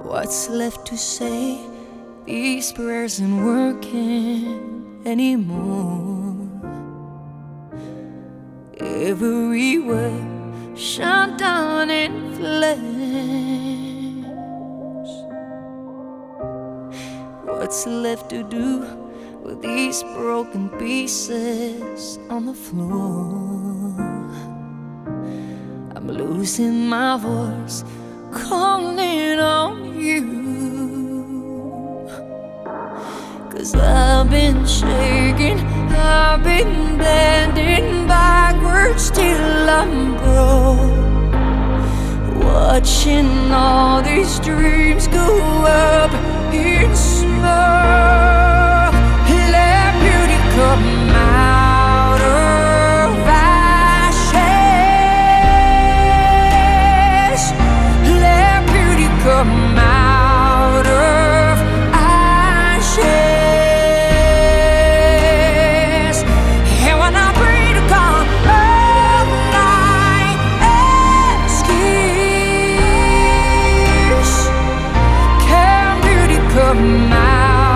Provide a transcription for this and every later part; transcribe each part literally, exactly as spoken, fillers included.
What's left to say? These prayers aren't working anymore. Every word shut down in flames. What's left to do with these broken pieces on the floor? I'm losing my voice, calling on you. 'Cause I've been shaking, I've been bending backwards till I'm broke, watching all these dreams go up in smoke. Let beauty come out of ashes. Let beauty come out of ashes. And when I pray to God, all my excuse, can beauty come out?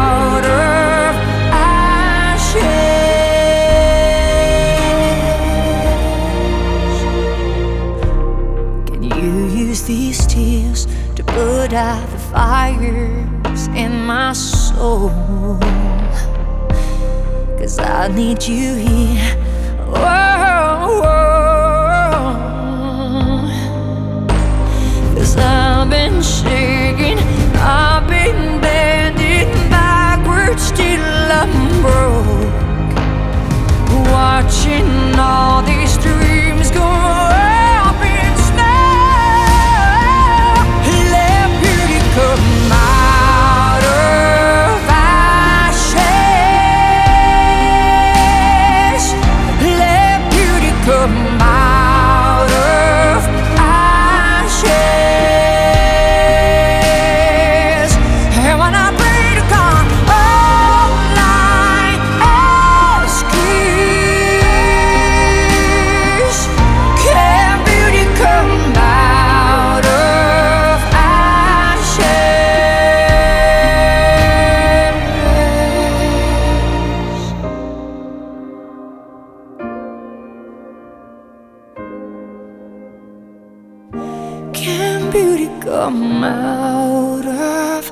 These tears to put out the fires in my soul, 'cause I need you here. Oh, oh. 'Cause I've been shaking, I've been bending backwards till I'm broke, watching all these dreams go up in smoke. Come out of ashes. Let beauty come out of ashes. And when I pray to God, all I ask is, can beauty come out of Can beauty come out of